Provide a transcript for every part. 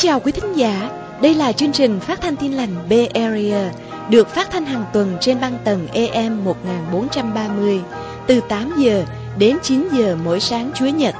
chào quý thính giả, đây là chương trình phát thanh Tin lành Bay Area, được phát thanh hàng tuần trên băng tần AM 1430, từ 8 giờ đến 9 giờ mỗi sáng Chủ nhật.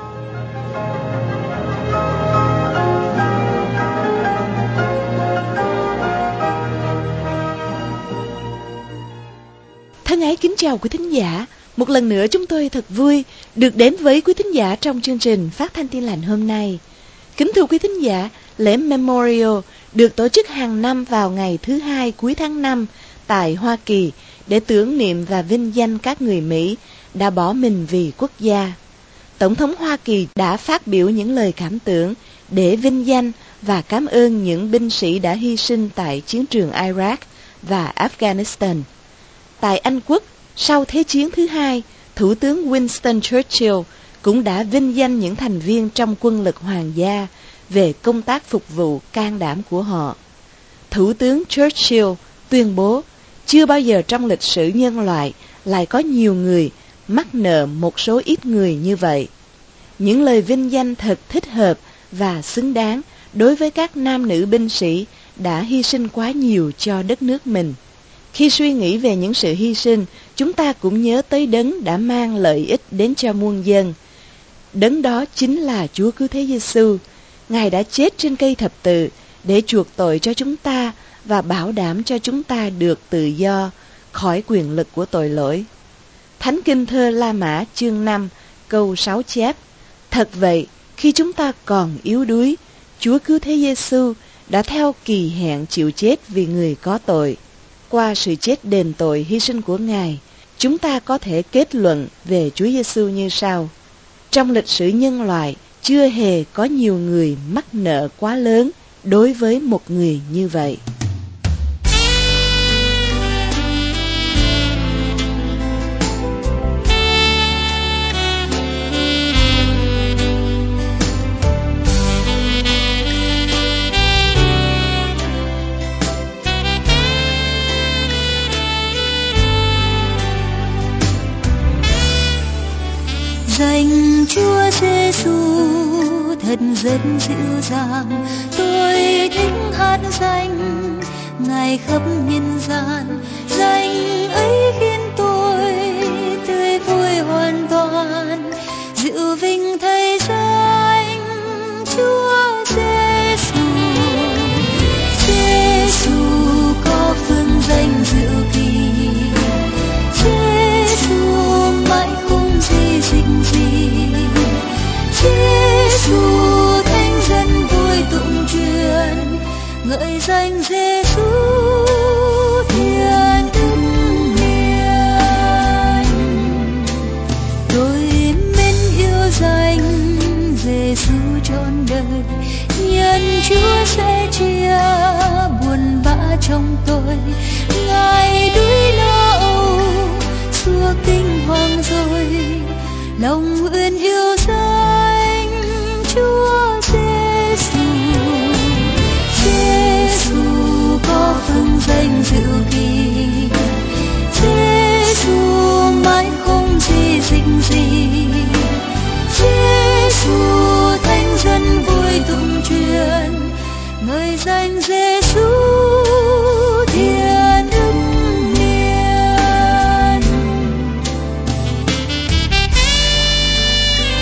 Thân ái kính chào quý thính giả, một lần nữa chúng tôi thật vui được đến với quý thính giả trong chương trình phát thanh Tin lành hôm nay. Kính thưa quý thính giả, lễ Memorial được tổ chức hàng năm vào ngày thứ hai cuối tháng 5 tại Hoa Kỳ để tưởng niệm và vinh danh các người Mỹ đã bỏ mình vì quốc gia. Tổng thống Hoa Kỳ đã phát biểu những lời cảm tưởng để vinh danh và cảm ơn những binh sĩ đã hy sinh tại chiến trường Iraq và Afghanistan. Tại Anh Quốc, sau Thế chiến thứ hai, Thủ tướng Winston Churchill cũng đã vinh danh những thành viên trong quân lực hoàng gia về công tác phục vụ can đảm của họ. Thủ tướng Churchill tuyên bố, chưa bao giờ trong lịch sử nhân loại lại có nhiều người mắc nợ một số ít người như vậy. Những lời vinh danh thật thích hợp và xứng đáng đối với các nam nữ binh sĩ đã hy sinh quá nhiều cho đất nước mình. Khi suy nghĩ về những sự hy sinh, chúng ta cũng nhớ tới đấng đã mang lợi ích đến cho muôn dân. Đấng đó chính là Chúa Cứu Thế Giêsu. Ngài đã chết trên cây thập tự để chuộc tội cho chúng ta và bảo đảm cho chúng ta được tự do khỏi quyền lực của tội lỗi. Thánh Kinh Thơ La Mã chương 5 câu 6 chép: Thật vậy, khi chúng ta còn yếu đuối, Chúa Cứu Thế Giêsu đã theo kỳ hẹn chịu chết vì người có tội. Qua sự chết đền tội hy sinh của Ngài, chúng ta có thể kết luận về Chúa Giêsu như sau: trong lịch sử nhân loại, chưa hề có nhiều người mắc nợ quá lớn đối với một người như vậy. Danh Chúa Giêsu thật rất dịu dàng, tôi thích hát danh Ngài khắp nhân gian. Danh ấy khiến tôi tươi vui hoàn toàn, dịu vinh thay danh Chúa Giêsu. Giêsu có phương danh diệu kỳ, Giêsu mãi không gì dịch gì. Giêsu thánh dân vui tụng truyền, ngợi danh Giêsu thiên đức hiền. Tôi mến yêu danh Giêsu trọn đời, nhân Chúa sẽ chia buồn bã trong tôi. Ngài đuối lo âu xua kinh hoàng rồi, lòng nguyện yêu danh Chúa Giêsu. Giêsu có phương danh diệu kỳ, Giêsu mãi không gì dịch gì. Giêsu thánh dân vui tụng truyền, ngợi danh Giêsu thiên đức hiền.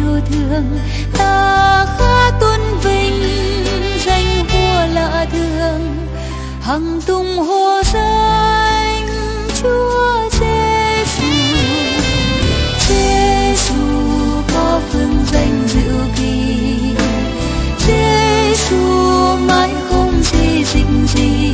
yêu thương, ta khá tôn vinh danh vua lạ thường, hằng tung hô danh Chúa Giêsu. Giêsu có phương danh diệu kỳ, Giêsu mãi không gì dịch gì,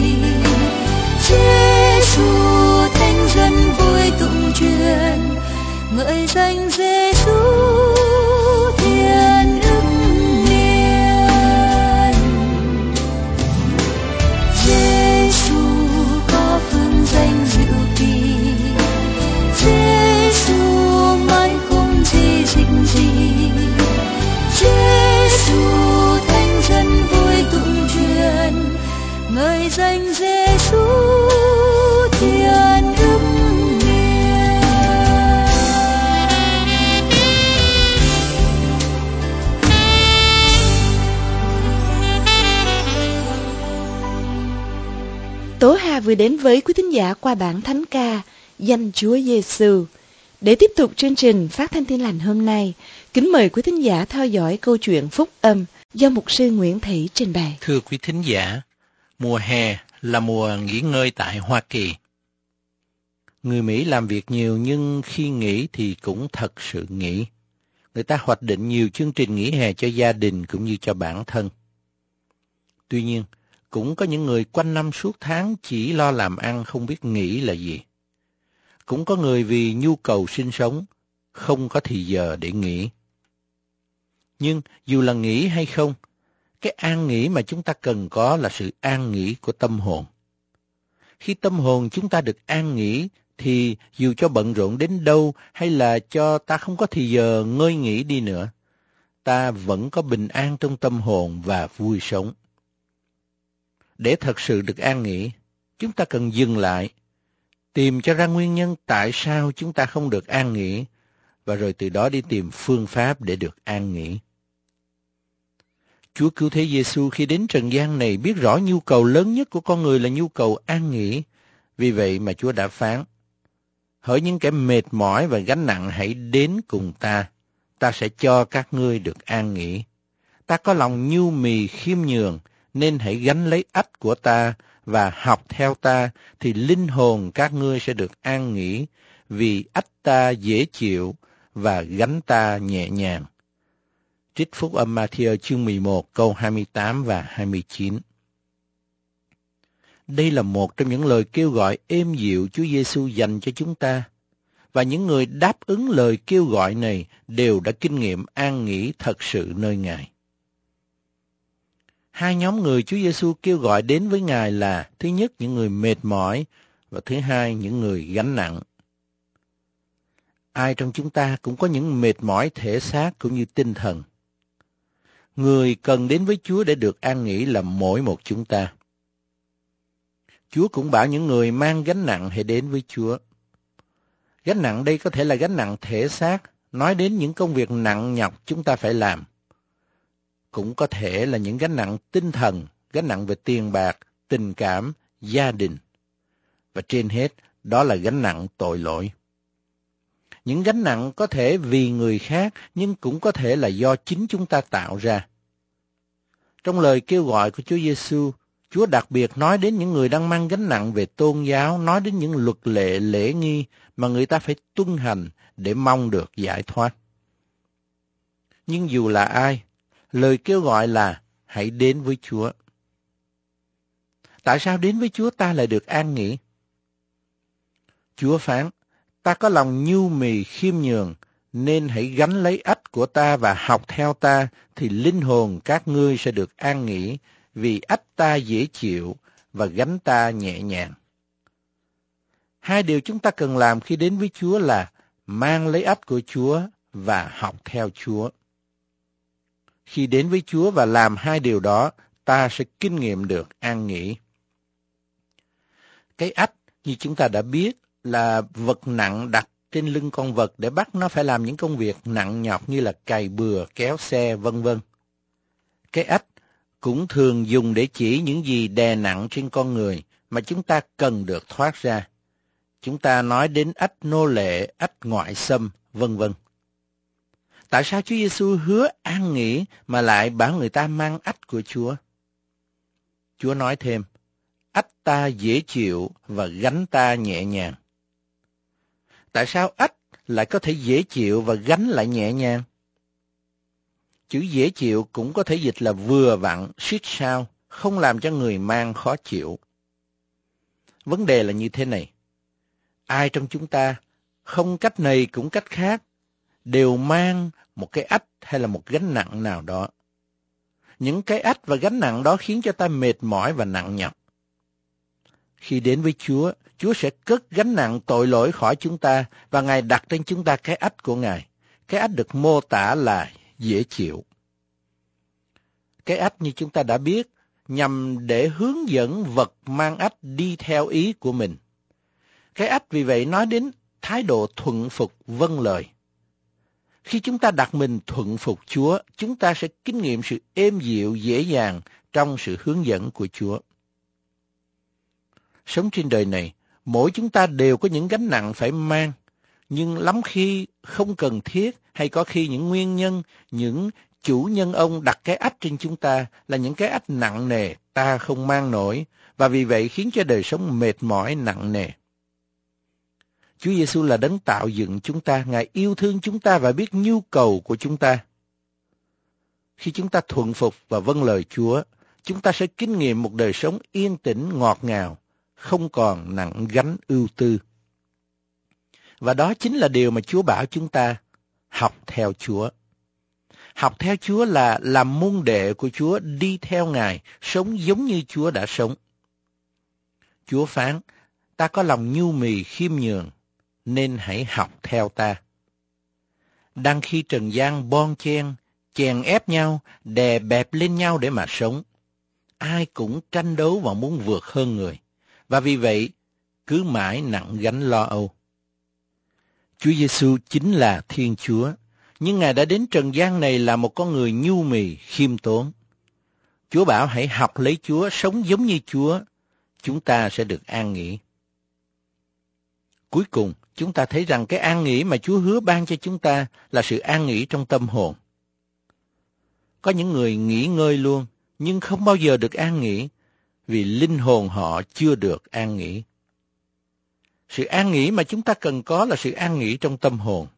Giêsu thánh dân vui tụng truyền, ngợi danh Giêsu thiên ưng miền. Giêsu có phương danh diệu kỳ, Giêsu mãi không gì dịch gì, Giêsu thánh dân vui tụng truyền, ngợi danh Giêsu thiên ưng miền. Tố Hà vừa đến với quý thính giả qua bản thánh ca Danh Chúa Giêsu. Để tiếp tục chương trình phát thanh Tin Lành hôm nay, kính mời quý thính giả theo dõi câu chuyện phúc âm do mục sư Nguyễn Thị trình bày. Thưa quý thính giả, mùa hè là mùa nghỉ ngơi tại Hoa Kỳ. Người Mỹ làm việc nhiều nhưng khi nghỉ thì cũng thật sự nghỉ. Người ta hoạch định nhiều chương trình nghỉ hè cho gia đình cũng như cho bản thân. Tuy nhiên, cũng có những người quanh năm suốt tháng chỉ lo làm ăn không biết nghỉ là gì. Cũng có người vì nhu cầu sinh sống, không có thì giờ để nghỉ. Nhưng dù là nghỉ hay không, cái an nghỉ mà chúng ta cần có là sự an nghỉ của tâm hồn. Khi tâm hồn chúng ta được an nghỉ, thì dù cho bận rộn đến đâu hay là cho ta không có thì giờ ngơi nghỉ đi nữa, ta vẫn có bình an trong tâm hồn và vui sống. Để thật sự được an nghỉ, chúng ta cần dừng lại, tìm cho ra nguyên nhân tại sao chúng ta không được an nghỉ, và rồi từ đó đi tìm phương pháp để được an nghỉ. Chúa Cứu Thế Giêsu khi đến trần gian này biết rõ nhu cầu lớn nhất của con người là nhu cầu an nghỉ. Vì vậy mà Chúa đã phán: hỡi những kẻ mệt mỏi và gánh nặng hãy đến cùng ta, ta sẽ cho các ngươi được an nghỉ. Ta có lòng nhu mì khiêm nhường, nên hãy gánh lấy ách của ta và học theo ta, thì linh hồn các ngươi sẽ được an nghỉ, vì ách ta dễ chịu và gánh ta nhẹ nhàng. Trích Phúc âm Ma-thi-ơ chương 11 câu 28 và 29. Đây là một trong những lời kêu gọi êm dịu Chúa Giêsu dành cho chúng ta, và những người đáp ứng lời kêu gọi này đều đã kinh nghiệm an nghỉ thật sự nơi Ngài. Hai nhóm người Chúa Giêsu kêu gọi đến với Ngài là: thứ nhất, những người mệt mỏi, và thứ hai, những người gánh nặng. Ai trong chúng ta cũng có những mệt mỏi thể xác cũng như tinh thần. Người cần đến với Chúa để được an nghỉ là mỗi một chúng ta. Chúa cũng bảo những người mang gánh nặng hãy đến với Chúa. Gánh nặng đây có thể là gánh nặng thể xác, nói đến những công việc nặng nhọc chúng ta phải làm. Cũng có thể là những gánh nặng tinh thần, gánh nặng về tiền bạc, tình cảm, gia đình. Và trên hết, đó là gánh nặng tội lỗi. Những gánh nặng có thể vì người khác, nhưng cũng có thể là do chính chúng ta tạo ra. Trong lời kêu gọi của Chúa Giêsu, Chúa đặc biệt nói đến những người đang mang gánh nặng về tôn giáo, nói đến những luật lệ, lễ nghi mà người ta phải tuân hành để mong được giải thoát. Nhưng dù là ai, lời kêu gọi là hãy đến với Chúa. Tại sao đến với Chúa ta lại được an nghỉ? Chúa phán: ta có lòng nhu mì khiêm nhường, nên hãy gánh lấy ách của ta và học theo ta, thì linh hồn các ngươi sẽ được an nghỉ, vì ách ta dễ chịu và gánh ta nhẹ nhàng. Hai điều chúng ta cần làm khi đến với Chúa là mang lấy ách của Chúa và học theo Chúa. Khi đến với Chúa và làm hai điều đó, ta sẽ kinh nghiệm được an nghỉ. Cái ách, như chúng ta đã biết, là vật nặng đặt trên lưng con vật để bắt nó phải làm những công việc nặng nhọc như là cày bừa, kéo xe, vân vân. Cái ách cũng thường dùng để chỉ những gì đè nặng trên con người mà chúng ta cần được thoát ra. Chúng ta nói đến ách nô lệ, ách ngoại xâm, vân vân. Tại sao Chúa Giêsu hứa an nghỉ mà lại bảo người ta mang ách của Chúa? Chúa nói thêm, ách ta dễ chịu và gánh ta nhẹ nhàng. Tại sao ách lại có thể dễ chịu và gánh lại nhẹ nhàng? Chữ dễ chịu cũng có thể dịch là vừa vặn, siết sao, không làm cho người mang khó chịu. Vấn đề là như thế này. Ai trong chúng ta, không cách này cũng cách khác, đều mang một cái ách hay là một gánh nặng nào đó. Những cái ách và gánh nặng đó khiến cho ta mệt mỏi và nặng nhọc. Khi đến với Chúa, Chúa sẽ cất gánh nặng tội lỗi khỏi chúng ta và Ngài đặt trên chúng ta cái ách của Ngài. Cái ách được mô tả là dễ chịu. Cái ách như chúng ta đã biết, nhằm để hướng dẫn vật mang ách đi theo ý của mình. Cái ách vì vậy nói đến thái độ thuận phục vâng lời. Khi chúng ta đặt mình thuận phục Chúa, chúng ta sẽ kinh nghiệm sự êm dịu dễ dàng trong sự hướng dẫn của Chúa. Sống trên đời này, mỗi chúng ta đều có những gánh nặng phải mang, nhưng lắm khi không cần thiết hay có khi những nguyên nhân, những chủ nhân ông đặt cái ách trên chúng ta là những cái ách nặng nề ta không mang nổi và vì vậy khiến cho đời sống mệt mỏi nặng nề. Chúa Giêsu là đấng tạo dựng chúng ta, Ngài yêu thương chúng ta và biết nhu cầu của chúng ta. Khi chúng ta thuận phục và vâng lời Chúa, chúng ta sẽ kinh nghiệm một đời sống yên tĩnh ngọt ngào, không còn nặng gánh ưu tư. Và đó chính là điều mà Chúa bảo chúng ta học theo Chúa. Học theo Chúa là làm môn đệ của Chúa, đi theo Ngài, sống giống như Chúa đã sống. Chúa phán, ta có lòng nhu mì khiêm nhường, nên hãy học theo ta. Đang khi trần gian bon chen, chèn ép nhau, đè bẹp lên nhau để mà sống, ai cũng tranh đấu và muốn vượt hơn người, và vì vậy cứ mãi nặng gánh lo âu. Chúa Giêsu chính là Thiên Chúa, nhưng Ngài đã đến trần gian này là một con người nhu mì, khiêm tốn. Chúa bảo hãy học lấy Chúa, sống giống như Chúa, chúng ta sẽ được an nghỉ. Cuối cùng, chúng ta thấy rằng cái an nghỉ mà Chúa hứa ban cho chúng ta là sự an nghỉ trong tâm hồn. Có những người nghỉ ngơi luôn, nhưng không bao giờ được an nghỉ, vì linh hồn họ chưa được an nghỉ. Sự an nghỉ mà chúng ta cần có là sự an nghỉ trong tâm hồn.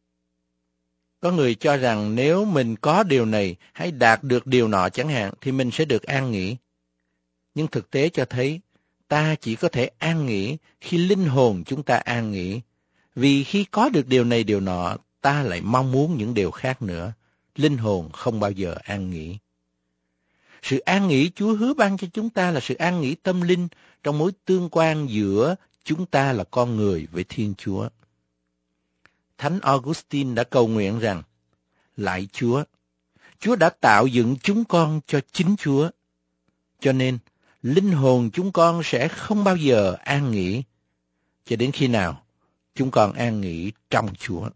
Có người cho rằng nếu mình có điều này hay đạt được điều nọ chẳng hạn thì mình sẽ được an nghỉ. Nhưng thực tế cho thấy ta chỉ có thể an nghỉ khi linh hồn chúng ta an nghỉ. Vì khi có được điều này điều nọ, ta lại mong muốn những điều khác nữa. Linh hồn không bao giờ an nghỉ. Sự an nghỉ Chúa hứa ban cho chúng ta là sự an nghỉ tâm linh trong mối tương quan giữa chúng ta là con người với Thiên Chúa. Thánh Augustine đã cầu nguyện rằng, lạy Chúa, Chúa đã tạo dựng chúng con cho chính Chúa, cho nên linh hồn chúng con sẽ không bao giờ an nghỉ, cho đến khi nào chúng con an nghỉ trong Chúa.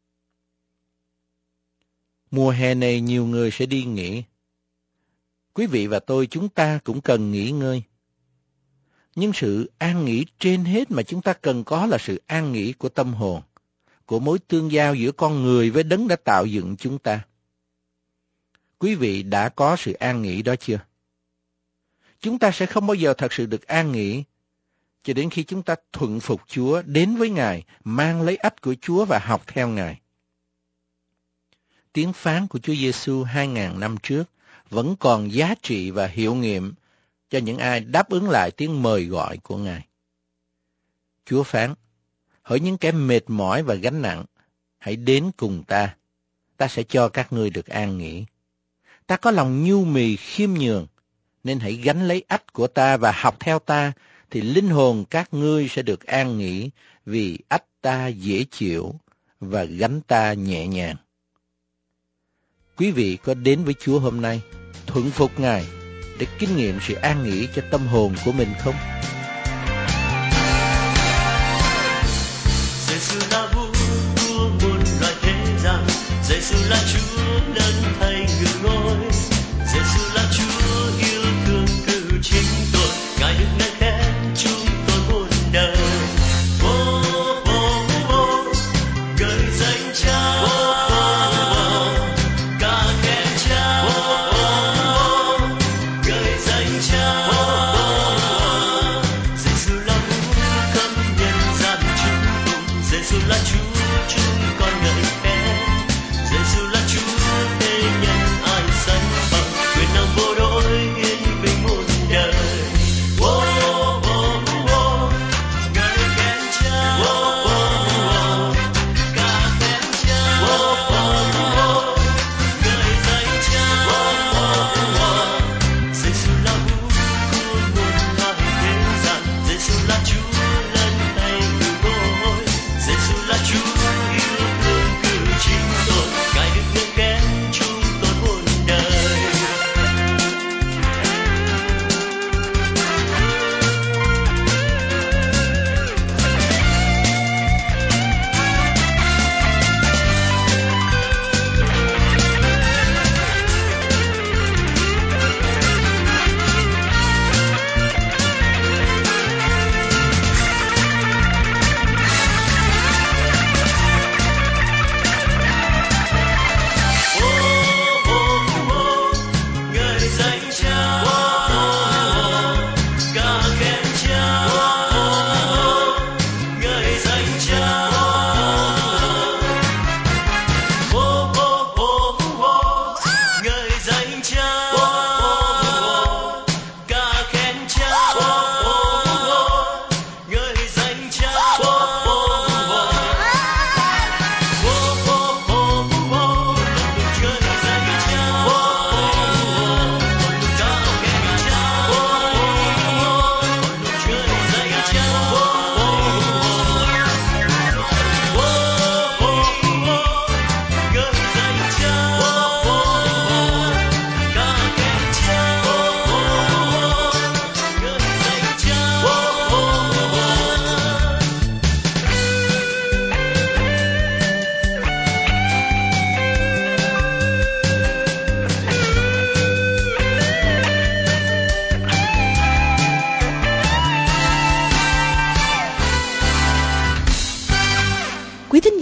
Mùa hè này nhiều người sẽ đi nghỉ. Quý vị và tôi chúng ta cũng cần nghỉ ngơi. Nhưng sự an nghỉ trên hết mà chúng ta cần có là sự an nghỉ của tâm hồn, của mối tương giao giữa con người với đấng đã tạo dựng chúng ta. Quý vị đã có sự an nghỉ đó chưa? Chúng ta sẽ không bao giờ thật sự được an nghỉ cho đến khi chúng ta thuận phục Chúa, đến với Ngài, mang lấy ách của Chúa và học theo Ngài. Tiếng phán của Chúa Giêsu 2000 năm trước vẫn còn giá trị và hiệu nghiệm cho những ai đáp ứng lại tiếng mời gọi của Ngài. Chúa phán, hỡi những kẻ mệt mỏi và gánh nặng, hãy đến cùng ta, ta sẽ cho các ngươi được an nghỉ. Ta có lòng nhu mì khiêm nhường, nên hãy gánh lấy ách của ta và học theo ta, thì linh hồn các ngươi sẽ được an nghỉ, vì ách ta dễ chịu và gánh ta nhẹ nhàng. Quý vị có đến với Chúa hôm nay, thuận phục Ngài để kinh nghiệm sự an nghỉ cho tâm hồn của mình không? Giêsu là vua của muôn loài thế gian, Giêsu là Chúa lớn thay ngự ngôi, Giêsu là Chúa yêu thương cứu chính tôi, Ngài được ngợi khen chúng tôi muôn đời. Vô vô vô, ngợi danh Cha.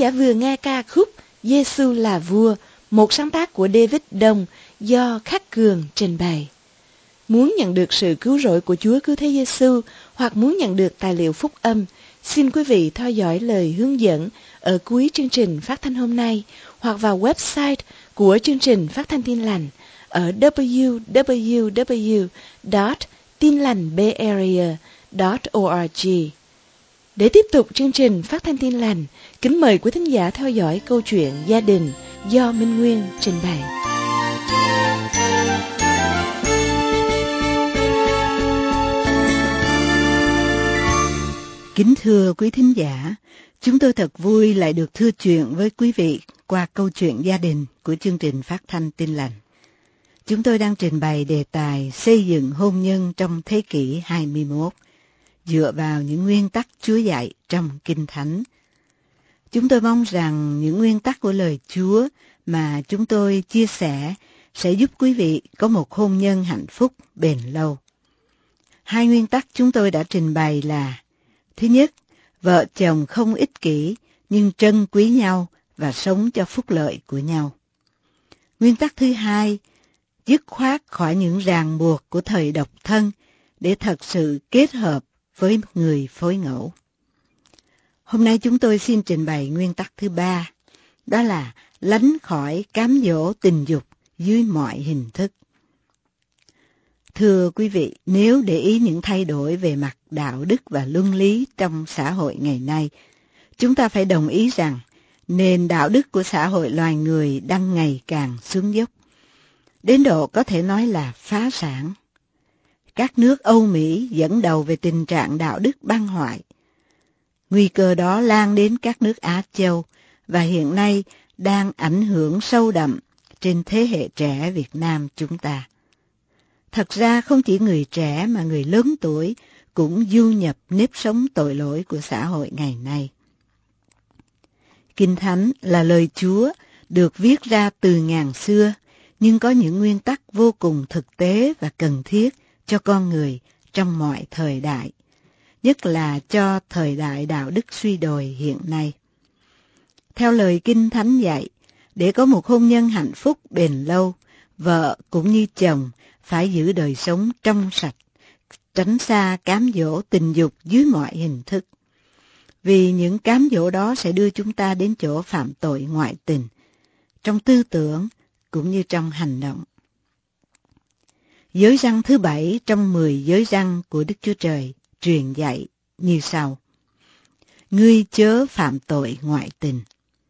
giả vừa nghe ca khúc Giêsu là vua, một sáng tác của David Đông do Khắc Cường trình bày. Muốn nhận được sự cứu rỗi của Chúa Cứu Thế Giêsu hoặc muốn nhận được tài liệu phúc âm, xin quý vị theo dõi lời hướng dẫn ở cuối chương trình phát thanh hôm nay hoặc vào website của chương trình Phát thanh Tin Lành ở www.tinlành.org. Để tiếp tục chương trình Phát thanh Tin Lành, kính mời quý thính giả theo dõi câu chuyện gia đình do Minh Nguyên trình bày. Kính thưa quý thính giả, chúng tôi thật vui lại được thưa chuyện với quý vị qua câu chuyện gia đình của chương trình Phát thanh Tin Lành. Chúng tôi đang trình bày đề tài xây dựng hôn nhân trong thế kỷ 21, dựa vào những nguyên tắc Chúa dạy trong Kinh Thánh. Chúng tôi mong rằng những nguyên tắc của lời Chúa mà chúng tôi chia sẻ sẽ giúp quý vị có một hôn nhân hạnh phúc bền lâu. Hai nguyên tắc chúng tôi đã trình bày là: thứ nhất, vợ chồng không ích kỷ nhưng trân quý nhau và sống cho phúc lợi của nhau. Nguyên tắc thứ hai, dứt khoát khỏi những ràng buộc của thời độc thân để thật sự kết hợp với người phối ngẫu. Hôm nay chúng tôi xin trình bày nguyên tắc thứ ba, đó là lánh khỏi cám dỗ tình dục dưới mọi hình thức. Thưa quý vị, nếu để ý những thay đổi về mặt đạo đức và luân lý trong xã hội ngày nay, chúng ta phải đồng ý rằng nền đạo đức của xã hội loài người đang ngày càng xuống dốc, đến độ có thể nói là phá sản. Các nước Âu Mỹ dẫn đầu về tình trạng đạo đức băng hoại. Nguy cơ đó lan đến các nước Á Châu và hiện nay đang ảnh hưởng sâu đậm trên thế hệ trẻ Việt Nam chúng ta. Thật ra không chỉ người trẻ mà người lớn tuổi cũng du nhập nếp sống tội lỗi của xã hội ngày nay. Kinh Thánh là lời Chúa được viết ra từ ngàn xưa, nhưng có những nguyên tắc vô cùng thực tế và cần thiết cho con người trong mọi thời đại, nhất là cho thời đại đạo đức suy đồi hiện nay. Theo lời Kinh Thánh dạy, để có một hôn nhân hạnh phúc bền lâu, vợ cũng như chồng phải giữ đời sống trong sạch, tránh xa cám dỗ tình dục dưới mọi hình thức. Vì những cám dỗ đó sẽ đưa chúng ta đến chỗ phạm tội ngoại tình, trong tư tưởng cũng như trong hành động. Giới răn thứ 7 trong 10 giới răn của Đức Chúa Trời truyền dạy như sau: ngươi chớ phạm tội ngoại tình.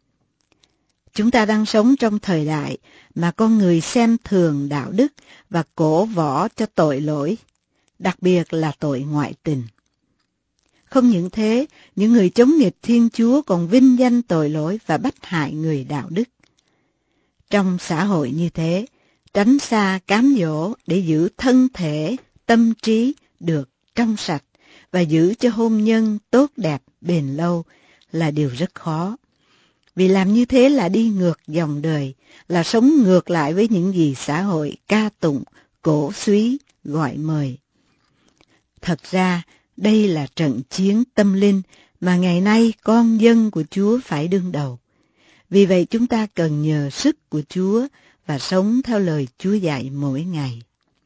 Chúng ta đang sống trong thời đại mà con người xem thường đạo đức và cổ võ cho tội lỗi, đặc biệt là tội ngoại tình. Không những thế, những người chống nghịch Thiên Chúa còn vinh danh tội lỗi và bách hại người đạo đức. Trong xã hội như thế, tránh xa cám dỗ để giữ thân thể, tâm trí được trong sạch và giữ cho hôn nhân tốt đẹp bền lâu là điều rất khó. Vì làm như thế là đi ngược dòng đời, là sống ngược lại với những gì xã hội ca tụng, cổ suý, gọi mời. Thật ra, đây là trận chiến tâm linh mà ngày nay con dân của Chúa phải đương đầu. Vì vậy chúng ta cần nhờ sức của Chúa và sống theo lời Chúa dạy mỗi ngày.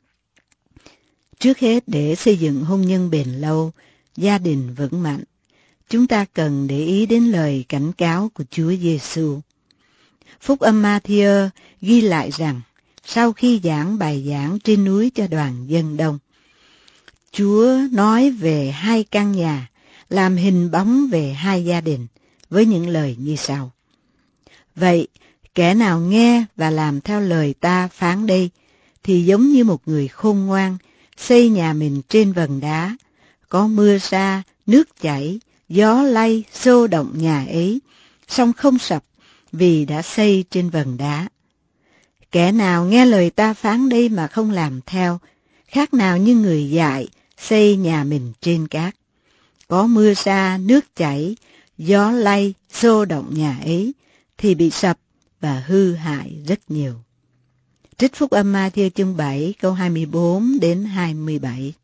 Trước hết, để xây dựng hôn nhân bền lâu, gia đình vững mạnh, chúng ta cần để ý đến lời cảnh cáo của Chúa Giêsu. Phúc âm Ma-thi-ơ ghi lại rằng, sau khi giảng bài giảng trên núi cho đoàn dân đông, Chúa nói về hai căn nhà, làm hình bóng về hai gia đình, với những lời như sau: vậy, kẻ nào nghe và làm theo lời ta phán đây, thì giống như một người khôn ngoan, xây nhà mình trên vần đá, có mưa sa, nước chảy, gió lay, xô động nhà ấy, song không sập, vì đã xây trên vần đá. Kẻ nào nghe lời ta phán đây mà không làm theo, khác nào như người dại, xây nhà mình trên cát. Có mưa sa, nước chảy, gió lay, xô động nhà ấy, thì bị sập và hư hại rất nhiều. Trích Phúc âm Ma-thi-ơ chương 7 câu 24 đến 27.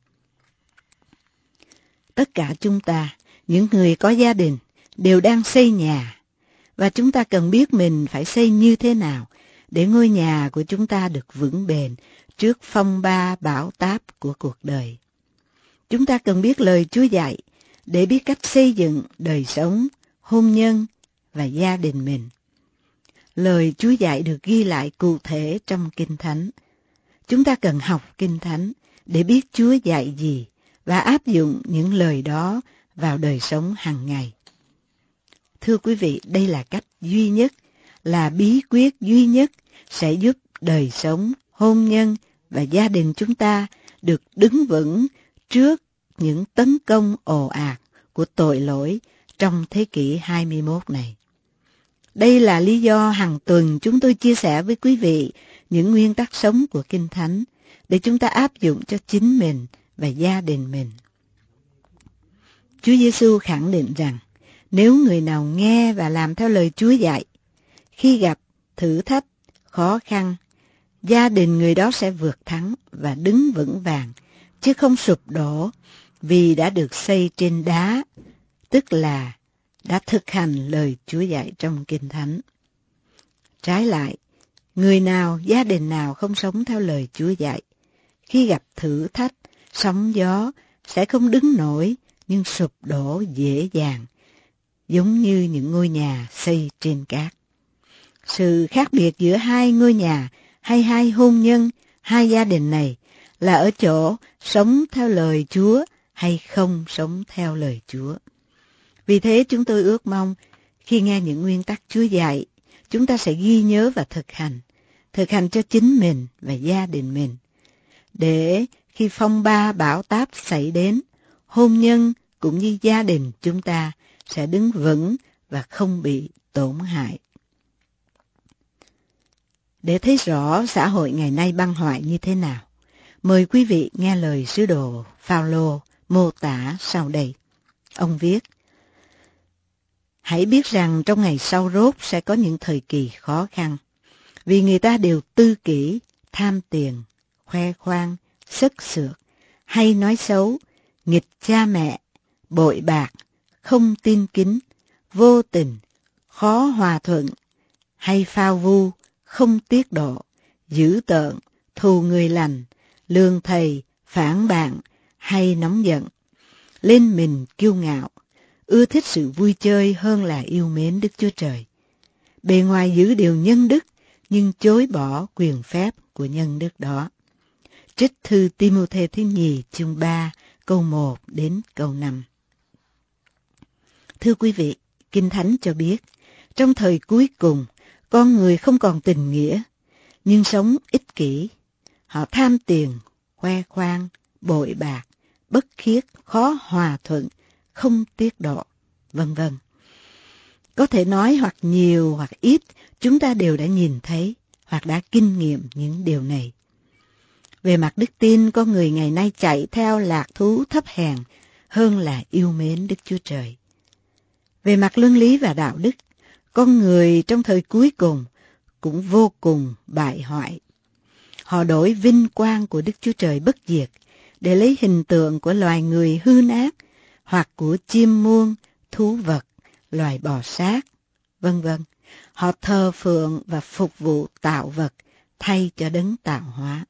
Tất cả chúng ta, những người có gia đình, đều đang xây nhà, Và chúng ta cần biết mình phải xây như thế nào để ngôi nhà của chúng ta được vững bền trước phong ba bão táp của cuộc đời. Chúng ta cần biết lời Chúa dạy để biết cách xây dựng đời sống, hôn nhân và gia đình mình. Lời Chúa dạy được ghi lại cụ thể trong Kinh Thánh. Chúng ta cần học Kinh Thánh để biết Chúa dạy gì và áp dụng những lời đó vào đời sống hàng ngày. Thưa quý vị, đây là cách duy nhất, là bí quyết duy nhất sẽ giúp đời sống, hôn nhân và gia đình chúng ta được đứng vững trước những tấn công ồ ạt của tội lỗi trong thế kỷ 21 này. Đây là lý do hàng tuần chúng tôi chia sẻ với quý vị những nguyên tắc sống của Kinh Thánh để chúng ta áp dụng cho chính mình và gia đình mình. Chúa Giêsu khẳng định rằng nếu người nào nghe và làm theo lời Chúa dạy, khi gặp thử thách, khó khăn, gia đình người đó sẽ vượt thắng và đứng vững vàng, chứ không sụp đổ vì đã được xây trên đá, tức là đã thực hành lời Chúa dạy trong Kinh Thánh. Trái lại, người nào, gia đình nào không sống theo lời Chúa dạy, khi gặp thử thách, sóng gió sẽ không đứng nổi nhưng sụp đổ dễ dàng, giống như những ngôi nhà xây trên cát. Sự khác biệt giữa hai ngôi nhà hay hai hôn nhân, hai gia đình này là ở chỗ sống theo lời Chúa hay không sống theo lời Chúa. Vì thế chúng tôi ước mong khi nghe những nguyên tắc Chúa dạy, chúng ta sẽ ghi nhớ và thực hành cho chính mình và gia đình mình, để khi phong ba bão táp xảy đến, hôn nhân cũng như gia đình chúng ta sẽ đứng vững và không bị tổn hại. Để thấy rõ xã hội ngày nay băng hoại như thế nào, mời quý vị nghe lời sứ đồ Phao-lô mô tả sau đây. Ông viết: hãy biết rằng trong ngày sau rốt sẽ có những thời kỳ khó khăn, vì người ta đều tư kỷ, tham tiền, khoe khoang, sức sược, hay nói xấu, nghịch cha mẹ, bội bạc, không tin kính, vô tình, khó hòa thuận, hay phao vu, không tiết độ, dữ tợn, thù người lành, lường thầy, phản bạn, hay nóng giận, lên mình kiêu ngạo, ưa thích sự vui chơi hơn là yêu mến Đức Chúa Trời. Bề ngoài giữ điều nhân đức, nhưng chối bỏ quyền phép của nhân đức đó. Trích thư Ti-mô-thê thứ nhì chương 3 câu 1 đến câu 5. Thưa quý vị, Kinh Thánh cho biết, trong thời cuối cùng, con người không còn tình nghĩa, nhưng sống ích kỷ. Họ tham tiền, khoe khoang, bội bạc, bất khiết, khó hòa thuận, không tiết độ, vân vân. Có thể nói hoặc nhiều hoặc ít, chúng ta đều đã nhìn thấy hoặc đã kinh nghiệm những điều này. Về mặt đức tin, con người ngày nay chạy theo lạc thú thấp hèn hơn là yêu mến Đức Chúa Trời. Về mặt luân lý và đạo đức, con người trong thời cuối cùng cũng vô cùng bại hoại. Họ đổi vinh quang của Đức Chúa Trời bất diệt để lấy hình tượng của loài người hư nát, hoặc của chim muông, thú vật, loài bò sát, vân vân. Họ thờ phượng và phục vụ tạo vật thay cho đấng tạo hóa.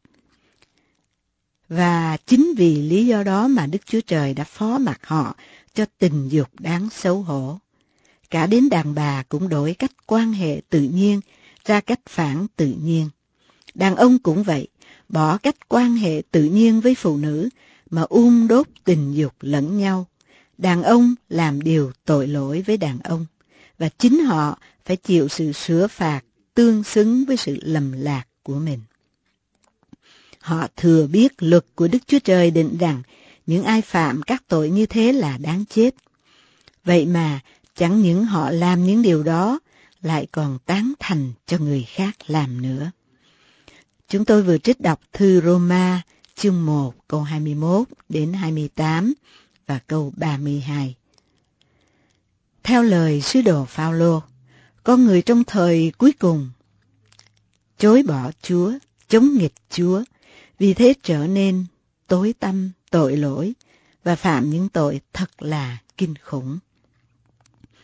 Và chính vì lý do đó mà Đức Chúa Trời đã phó mặc họ cho tình dục đáng xấu hổ. Cả đến đàn bà cũng đổi cách quan hệ tự nhiên ra cách phản tự nhiên. Đàn ông cũng vậy, bỏ cách quan hệ tự nhiên với phụ nữ mà đốt tình dục lẫn nhau. Đàn ông làm điều tội lỗi với đàn ông, và chính họ phải chịu sự sửa phạt tương xứng với sự lầm lạc của mình. Họ thừa biết luật của Đức Chúa Trời định rằng những ai phạm các tội như thế là đáng chết. Vậy mà chẳng những họ làm những điều đó, lại còn tán thành cho người khác làm nữa. Chúng tôi vừa trích đọc thư Roma chương 1 câu 21 đến 28 và câu 32. Theo lời sứ đồ Phao-lô, con người trong thời cuối cùng chối bỏ Chúa, chống nghịch Chúa, vì thế trở nên tối tăm, tội lỗi và phạm những tội thật là kinh khủng.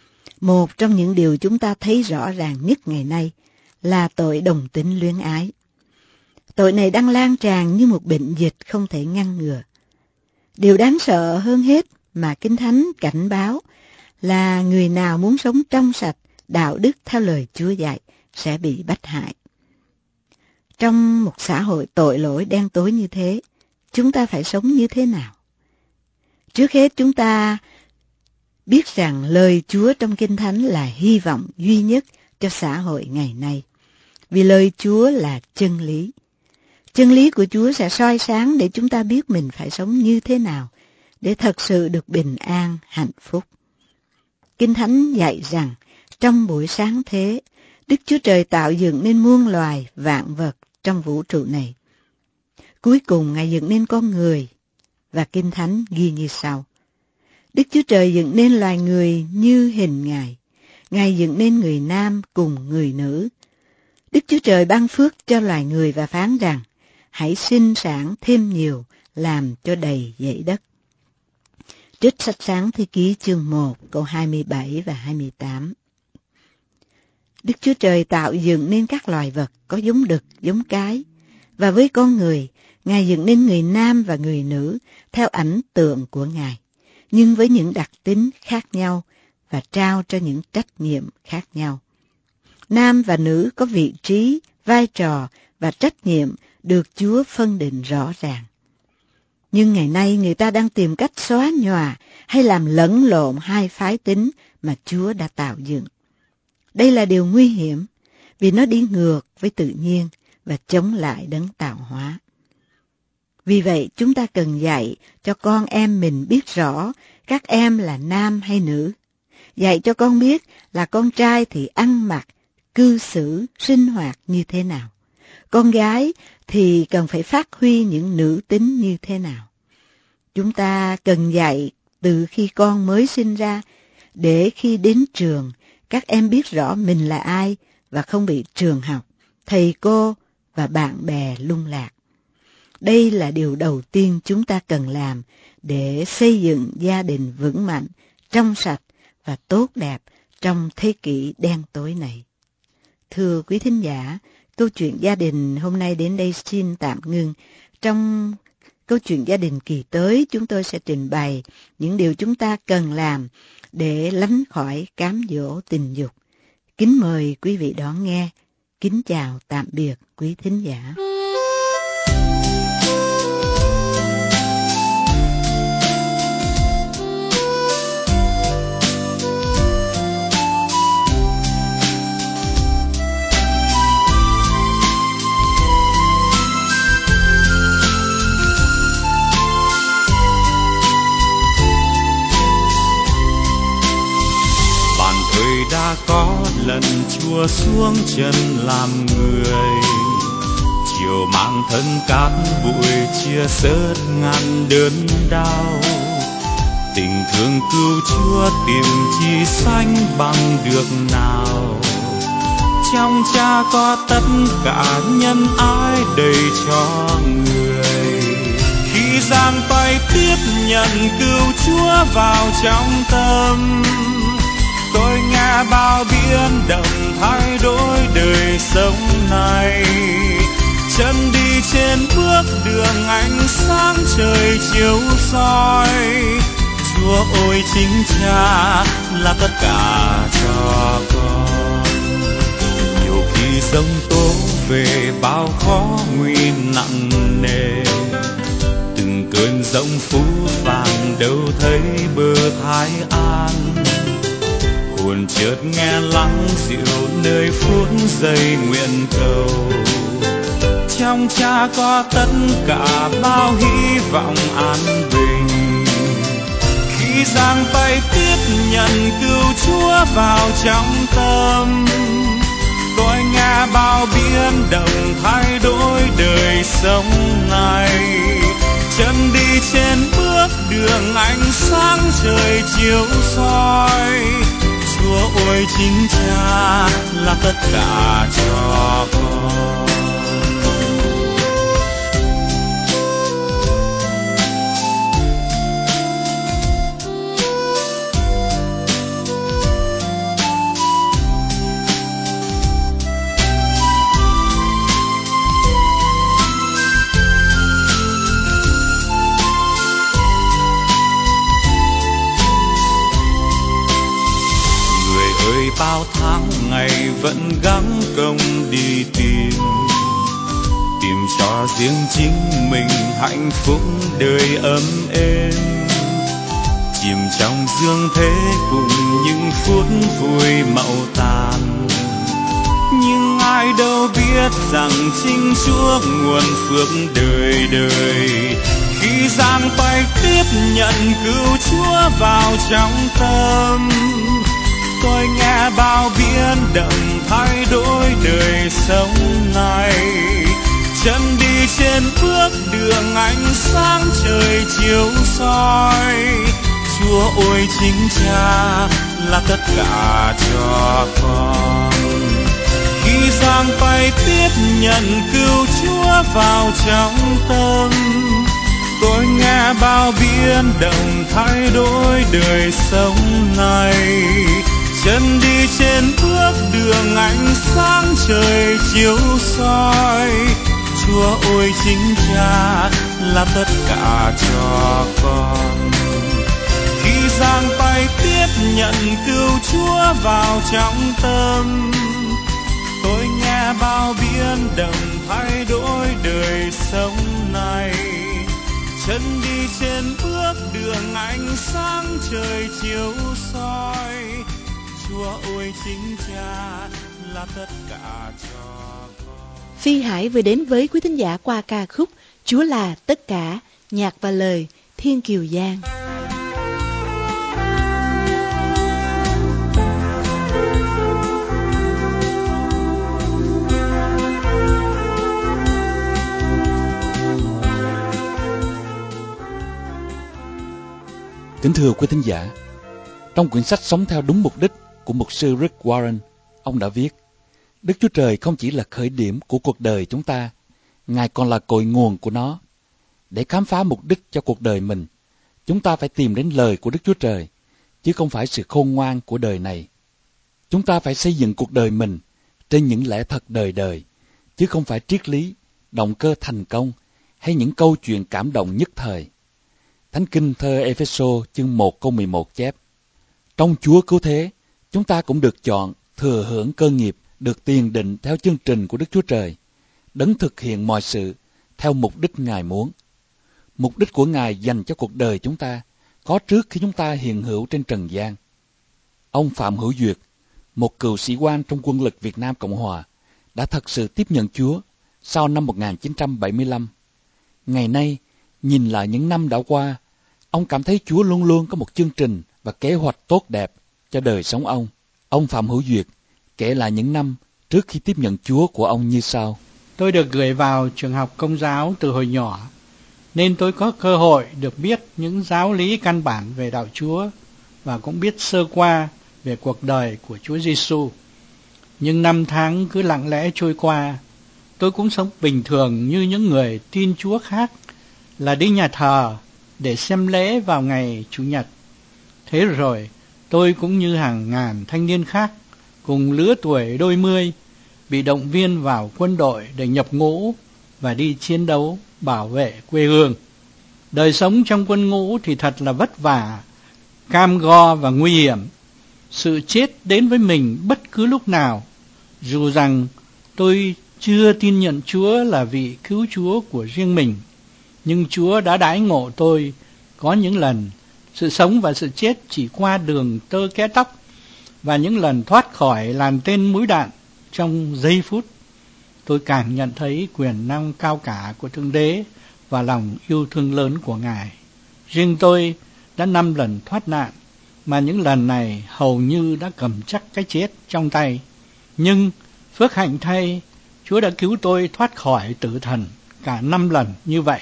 Một trong những điều chúng ta thấy rõ ràng nhất ngày nay là tội đồng tính luyến ái. Tội này đang lan tràn như một bệnh dịch không thể ngăn ngừa. Điều đáng sợ hơn hết mà Kinh Thánh cảnh báo là người nào muốn sống trong sạch, đạo đức theo lời Chúa dạy sẽ bị bách hại. Trong một xã hội tội lỗi đen tối như thế, chúng ta phải sống như thế nào? Trước hết chúng ta biết rằng lời Chúa trong Kinh Thánh là hy vọng duy nhất cho xã hội ngày nay. Vì lời Chúa là chân lý. Chân lý của Chúa sẽ soi sáng để chúng ta biết mình phải sống như thế nào để thật sự được bình an, hạnh phúc. Kinh Thánh dạy rằng trong buổi sáng thế, Đức Chúa Trời tạo dựng nên muôn loài vạn vật trong vũ trụ này. Cuối cùng Ngài dựng nên con người, và Kinh Thánh ghi như sau. Đức Chúa Trời dựng nên loài người như hình Ngài. Ngài dựng nên người nam cùng người nữ. Đức Chúa Trời ban phước cho loài người và phán rằng, hãy sinh sản thêm nhiều, làm cho đầy dãy đất. Trích sách Sáng Thế Ký chương 1, câu 27 và 28. Đức Chúa Trời tạo dựng nên các loài vật có giống đực, giống cái, và với con người, Ngài dựng nên người nam và người nữ theo ảnh tượng của Ngài, nhưng với những đặc tính khác nhau và trao cho những trách nhiệm khác nhau. Nam và nữ có vị trí, vai trò và trách nhiệm được Chúa phân định rõ ràng. Nhưng ngày nay người ta đang tìm cách xóa nhòa hay làm lẫn lộn hai phái tính mà Chúa đã tạo dựng. Đây là điều nguy hiểm vì nó đi ngược với tự nhiên và chống lại đấng tạo hóa. Vì vậy chúng ta cần dạy cho con em mình biết rõ các em là nam hay nữ. Dạy cho con biết là con trai thì ăn mặc, cư xử, sinh hoạt như thế nào. Con gái thì cần phải phát huy những nữ tính như thế nào. Chúng ta cần dạy từ khi con mới sinh ra, để khi đến trường, các em biết rõ mình là ai và không bị trường học, thầy cô và bạn bè lung lạc. Đây là điều đầu tiên chúng ta cần làm để xây dựng gia đình vững mạnh, trong sạch và tốt đẹp trong thế kỷ đen tối này. Thưa quý thính giả, câu chuyện gia đình hôm nay đến đây xin tạm ngưng. Trong câu chuyện gia đình kỳ tới, chúng tôi sẽ trình bày những điều chúng ta cần làm để lánh khỏi cám dỗ tình dục. Kính mời quý vị đón nghe. Kính chào tạm biệt quý thính giả. Đã có lần Chúa xuống trần làm người, chiều mang thân cát bụi chia sớt ngàn đớn đau. Tình thương cứu Chúa tìm chi sánh bằng được nào. Trong Cha có tất cả nhân ái đầy cho người. Khi giang tay tiếp nhận cứu Chúa vào trong tâm, tôi nghe bao biến động thay đổi đời sống này. Chân đi trên bước đường ánh sáng trời chiếu soi. Chúa ôi chính Cha là tất cả cho con. Nhiều khi sống tố về bao khó nguy nặng nề, từng cơn giông phú vàng đâu thấy bờ thái an. Hồn chợt nghe lắng dịu nơi phút giây nguyện cầu. Trong Cha có tất cả bao hy vọng an bình. Khi giang tay tiếp nhận cứu Chúa vào trong tâm, tôi nghe bao biến động thay đổi đời sống này. Chân đi trên bước đường ánh sáng trời chiếu soi. Chúa ôi chính Cha là tất cả cho con. bao tháng ngày vẫn gắng công đi tìm cho riêng chính mình hạnh phúc đời ấm êm, chìm trong dương thế cùng những phút vui màu tàn. Nhưng ai đâu biết rằng chính Chúa nguồn phước đời đời, khi giang tay tiếp nhận cứu Chúa vào trong tâm. Tôi nghe bao biến động thay đổi đời sống này, chân đi trên bước đường ánh sáng trời chiếu soi. Chúa ôi chính Cha là tất cả cho con. Khi giang tay tiếp nhận cứu Chúa vào trong tâm, tôi nghe bao biến động thay đổi đời sống này, chân đi trên bước đường ánh sáng trời chiếu soi. Chúa ôi chính Cha là tất cả cho con. Khi giang tay tiếp nhận cứu Chúa vào trong tâm, tôi nghe bao biến động thay đổi đời sống này, chân đi trên bước đường ánh sáng trời chiếu soi. Chúa ôi chính Cha là tất cả cho con. Phi Hải vừa đến với quý thính giả qua ca khúc Chúa là tất cả, nhạc và lời Thiên Kiều Giang. Kính thưa quý thính giả, trong quyển sách Sống theo đúng mục đích của mục sư Rick Warren, ông đã viết: Đức Chúa Trời không chỉ là khởi điểm của cuộc đời chúng ta, Ngài còn là cội nguồn của nó. Để khám phá mục đích cho cuộc đời mình, chúng ta phải tìm đến lời của Đức Chúa Trời, chứ không phải sự khôn ngoan của đời này. Chúng ta phải xây dựng cuộc đời mình trên những lẽ thật đời đời, chứ không phải triết lý, động cơ thành công hay những câu chuyện cảm động nhất thời. Thánh Kinh thơ Ê-phê-sô chương 1 câu 11 chép: Trong Chúa cứu thế, chúng ta cũng được chọn thừa hưởng cơ nghiệp được tiền định theo chương trình của Đức Chúa Trời, đấng thực hiện mọi sự theo mục đích Ngài muốn. Mục đích của Ngài dành cho cuộc đời chúng ta có trước khi chúng ta hiện hữu trên trần gian. Ông Phạm Hữu Duyệt, một cựu sĩ quan trong quân lực Việt Nam Cộng Hòa, đã thật sự tiếp nhận Chúa sau năm 1975. Ngày nay, nhìn lại những năm đã qua, ông cảm thấy Chúa luôn luôn có một chương trình và kế hoạch tốt đẹp cho đời sống ông. Ông Phạm Hữu Duyệt kể lại những năm trước khi tiếp nhận Chúa của ông như sau: Tôi được gửi vào trường học Công giáo từ hồi nhỏ, nên tôi có cơ hội được biết những giáo lý căn bản về đạo Chúa và cũng biết sơ qua về cuộc đời của Chúa Giêsu. Nhưng năm tháng cứ lặng lẽ trôi qua, tôi cũng sống bình thường như những người tin Chúa khác, là đi nhà thờ để xem lễ vào ngày Chủ nhật. Thế rồi, tôi cũng như hàng ngàn thanh niên khác, cùng lứa tuổi đôi mươi, bị động viên vào quân đội để nhập ngũ và đi chiến đấu bảo vệ quê hương. Đời sống trong quân ngũ thì thật là vất vả, cam go và nguy hiểm. Sự chết đến với mình bất cứ lúc nào. Dù rằng tôi chưa tin nhận Chúa là vị cứu Chúa của riêng mình, nhưng Chúa đã đãi ngộ tôi có những lần sự sống và sự chết chỉ qua đường tơ kẽ tóc, và những lần thoát khỏi làn tên mũi đạn trong giây phút. Tôi cảm nhận thấy quyền năng cao cả của Thượng Đế và lòng yêu thương lớn của Ngài. Riêng tôi đã 5 lần thoát nạn, mà những lần này hầu như đã cầm chắc cái chết trong tay. Nhưng phước hạnh thay, Chúa đã cứu tôi thoát khỏi tử thần cả 5 lần như vậy.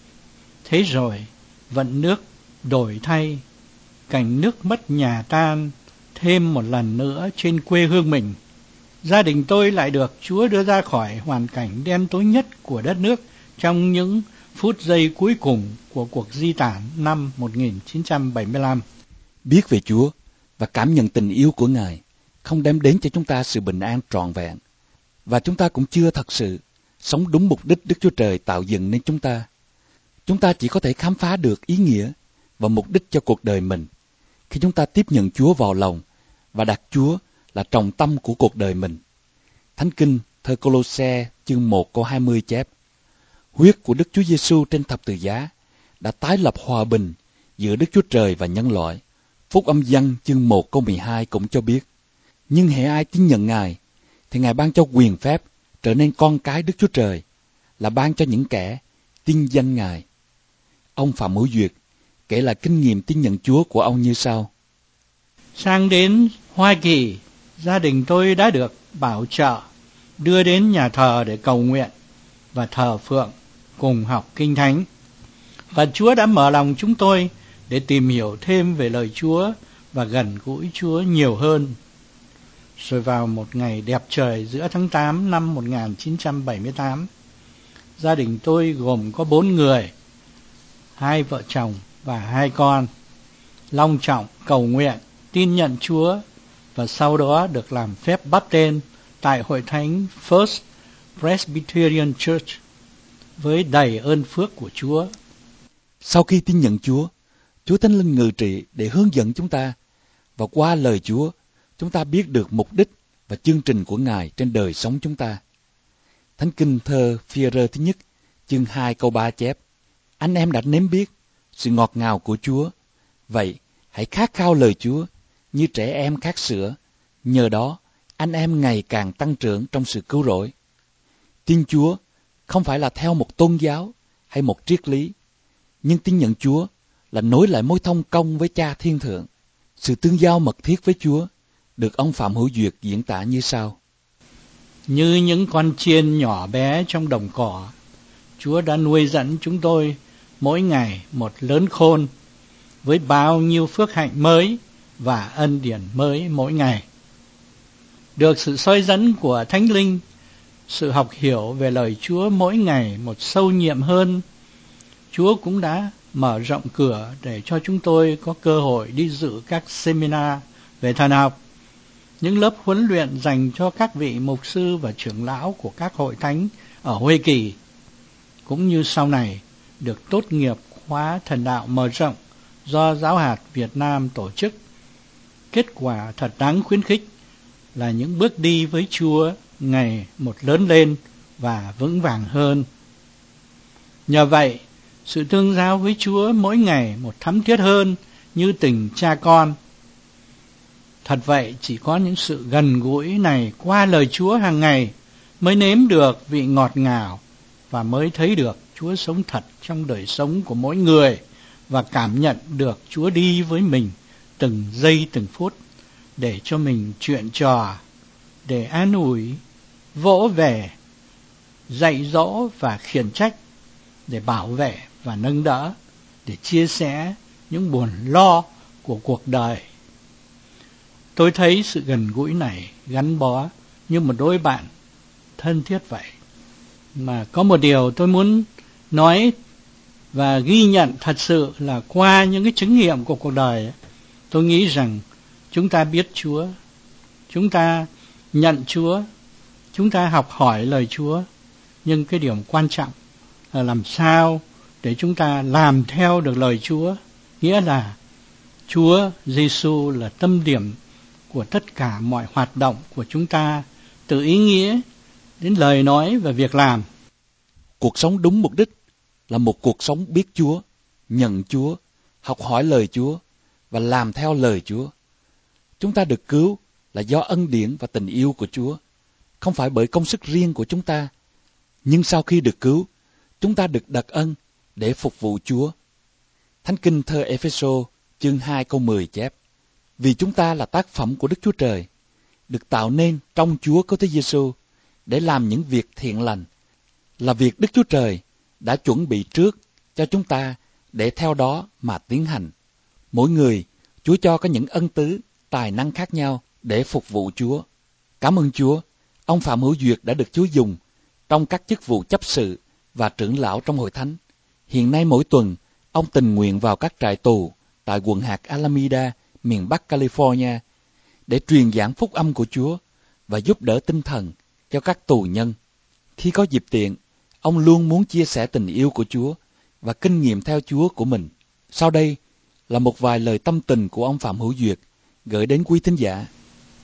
Thế rồi, vận nước đổi thay, cảnh nước mất nhà tan thêm một lần nữa trên quê hương mình. Gia đình tôi lại được Chúa đưa ra khỏi hoàn cảnh đen tối nhất của đất nước trong những phút giây cuối cùng của cuộc di tản năm 1975. Biết về Chúa và cảm nhận tình yêu của Ngài không đem đến cho chúng ta sự bình an trọn vẹn, và chúng ta cũng chưa thật sự sống đúng mục đích Đức Chúa Trời tạo dựng nên chúng ta. Chúng ta chỉ có thể khám phá được ý nghĩa và mục đích cho cuộc đời mình khi chúng ta tiếp nhận Chúa vào lòng và đặt Chúa là trọng tâm của cuộc đời mình. Thánh Kinh thơ Cô-lô-se chương 1 câu 20 chép: Huyết của Đức Chúa Giêsu trên thập tự giá đã tái lập hòa bình giữa Đức Chúa Trời và nhân loại. Phúc âm Giăng chương 1 câu 12 cũng cho biết: Nhưng hễ ai tin nhận Ngài, thì Ngài ban cho quyền phép trở nên con cái Đức Chúa Trời, là ban cho những kẻ tin danh Ngài. Ông Phạm Hữu Duyệt kể lại kinh nghiệm tin nhận Chúa của ông như sau. Sang đến Hoa Kỳ, gia đình tôi đã được bảo trợ đưa đến nhà thờ để cầu nguyện và thờ phượng cùng học Kinh Thánh. Và Chúa đã mở lòng chúng tôi để tìm hiểu thêm về lời Chúa và gần gũi Chúa nhiều hơn. Rồi vào một ngày đẹp trời giữa tháng 8 năm 1978, gia đình tôi gồm có 4 người, 2 vợ chồng và 2 con, long trọng cầu nguyện, tin nhận Chúa và sau đó được làm phép báp tên tại Hội Thánh First Presbyterian Church với đầy ơn phước của Chúa. Sau khi tin nhận Chúa, Chúa Thánh Linh ngự trị để hướng dẫn chúng ta, và qua lời Chúa, chúng ta biết được mục đích và chương trình của Ngài trên đời sống chúng ta. Thánh Kinh thơ Phi-e-rơ thứ nhất, chương 2 câu 3 chép: Anh em đã nếm biết sự ngọt ngào của Chúa, vậy hãy khát khao lời Chúa như trẻ em khát sữa, nhờ đó anh em ngày càng tăng trưởng trong sự cứu rỗi. Tin Chúa không phải là theo một tôn giáo hay một triết lý, nhưng tin nhận Chúa là nối lại mối thông công với Cha Thiên Thượng. Sự tương giao mật thiết với Chúa được ông Phạm Hữu Duyệt diễn tả như sau: Như những con chiên nhỏ bé trong đồng cỏ, Chúa đã nuôi dẫn chúng tôi mỗi ngày một lớn khôn với bao nhiêu phước hạnh mới và ân điển mới mỗi ngày. Được sự soi dẫn của Thánh Linh, sự học hiểu về lời Chúa mỗi ngày một sâu nhiệm hơn, Chúa cũng đã mở rộng cửa để cho chúng tôi có cơ hội đi dự các seminar về thần học, những lớp huấn luyện dành cho các vị mục sư và trưởng lão của các hội thánh ở Hoa Kỳ, cũng như sau này được tốt nghiệp khóa thần đạo mở rộng do Giáo hạt Việt Nam tổ chức. Kết quả thật đáng khuyến khích là những bước đi với Chúa ngày một lớn lên và vững vàng hơn. Nhờ vậy, sự tương giao với Chúa mỗi ngày một thắm thiết hơn như tình cha con. Thật vậy, chỉ có những sự gần gũi này qua lời Chúa hàng ngày mới nếm được vị ngọt ngào và mới thấy được Chúa sống thật trong đời sống của mỗi người và cảm nhận được Chúa đi với mình từng giây từng phút để cho mình chuyện trò, để an ủi, vỗ về, dạy dỗ và khiển trách, để bảo vệ và nâng đỡ, để chia sẻ những buồn lo của cuộc đời. Tôi thấy sự gần gũi này gắn bó như một đôi bạn thân thiết vậy. Mà có một điều tôi muốn nói và ghi nhận thật sự là qua những cái chứng nghiệm của cuộc đời, tôi nghĩ rằng chúng ta biết Chúa, chúng ta nhận Chúa, chúng ta học hỏi lời Chúa, nhưng cái điểm quan trọng là làm sao để chúng ta làm theo được lời Chúa, nghĩa là Chúa Giêsu là tâm điểm của tất cả mọi hoạt động của chúng ta, từ ý nghĩa đến lời nói và việc làm. Cuộc sống đúng mục đích là một cuộc sống biết Chúa, nhận Chúa, học hỏi lời Chúa và làm theo lời Chúa. Chúng ta được cứu là do ân điển và tình yêu của Chúa, không phải bởi công sức riêng của chúng ta. Nhưng sau khi được cứu, chúng ta được đặc ân để phục vụ Chúa. Thánh Kinh thơ Ê-phê-sô chương 2 câu 10 chép: Vì chúng ta là tác phẩm của Đức Chúa Trời, được tạo nên trong Chúa Cứu-thế Giêsu để làm những việc thiện lành, là việc Đức Chúa Trời đã chuẩn bị trước cho chúng ta để theo đó mà tiến hành. Mỗi người, Chúa cho có những ân tứ, tài năng khác nhau để phục vụ Chúa. Cảm ơn Chúa, ông Phạm Hữu Duyệt đã được Chúa dùng trong các chức vụ chấp sự và trưởng lão trong hội thánh. Hiện nay mỗi tuần, ông tình nguyện vào các trại tù tại quận hạt Alameda, miền Bắc California, để truyền giảng phúc âm của Chúa và giúp đỡ tinh thần cho các tù nhân. Khi có dịp tiện, ông luôn muốn chia sẻ tình yêu của Chúa và kinh nghiệm theo Chúa của mình. Sau đây là một vài lời tâm tình của ông Phạm Hữu Duyệt gửi đến quý thính giả.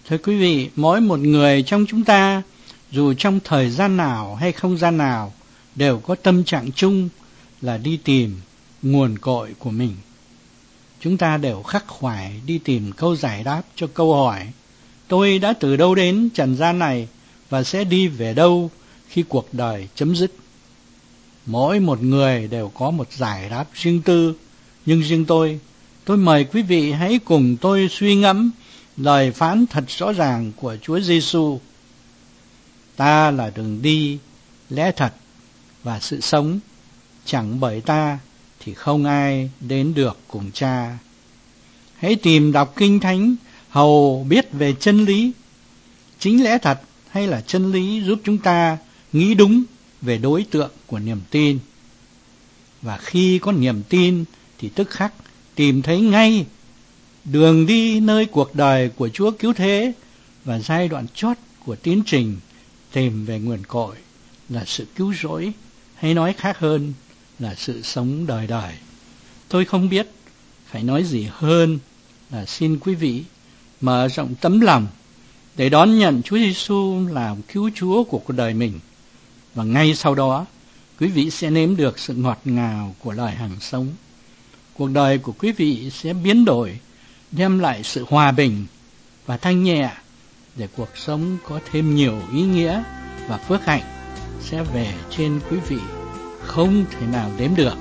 Thưa quý vị, mỗi một người trong chúng ta, dù trong thời gian nào hay không gian nào, đều có tâm trạng chung là đi tìm nguồn cội của mình. Chúng ta đều khắc khoải đi tìm câu giải đáp cho câu hỏi: tôi đã từ đâu đến trần gian này và sẽ đi về đâu khi cuộc đời chấm dứt? Mỗi một người đều có một giải đáp riêng tư, nhưng riêng tôi mời quý vị hãy cùng tôi suy ngẫm lời phán thật rõ ràng của Chúa Giêsu: ta là đường đi, lẽ thật và sự sống, chẳng bởi ta thì không ai đến được cùng Cha. Hãy tìm đọc Kinh Thánh hầu biết về chân lý. Chính lẽ thật hay là chân lý giúp chúng ta nghĩ đúng về đối tượng của niềm tin. Và khi có niềm tin thì tức khắc tìm thấy ngay đường đi nơi cuộc đời của Chúa cứu thế, và giai đoạn chót của tiến trình tìm về nguồn cội là sự cứu rỗi, hay nói khác hơn là sự sống đời đời. Tôi không biết phải nói gì hơn là xin quý vị mở rộng tấm lòng để đón nhận Chúa Giêsu làm cứu Chúa của cuộc đời mình, và ngay sau đó quý vị sẽ nếm được sự ngọt ngào của lời hằng sống. Cuộc đời của quý vị sẽ biến đổi, đem lại sự hòa bình và thanh nhẹ, để cuộc sống có thêm nhiều ý nghĩa, và phước hạnh sẽ về trên quý vị không thể nào đếm được.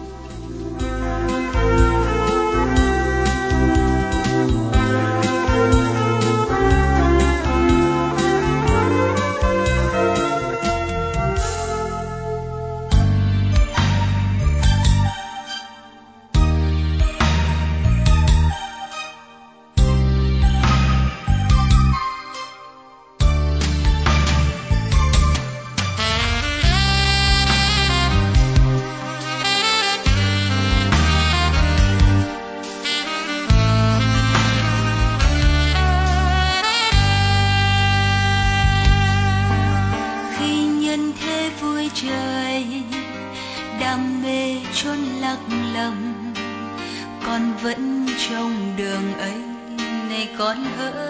đam mê chốn lạc lòng, con vẫn trong đường ấy này con